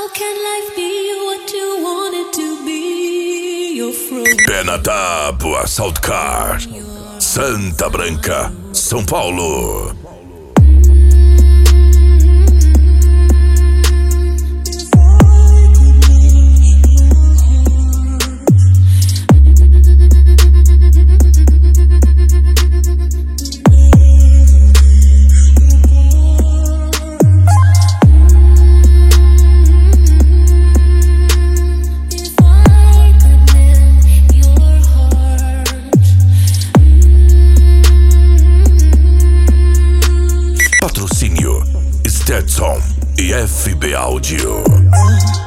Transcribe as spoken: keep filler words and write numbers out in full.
Pé na Tábua, Saltcar, Santa Branca, São Paulo. Patrocínio Stetson e F B Audio.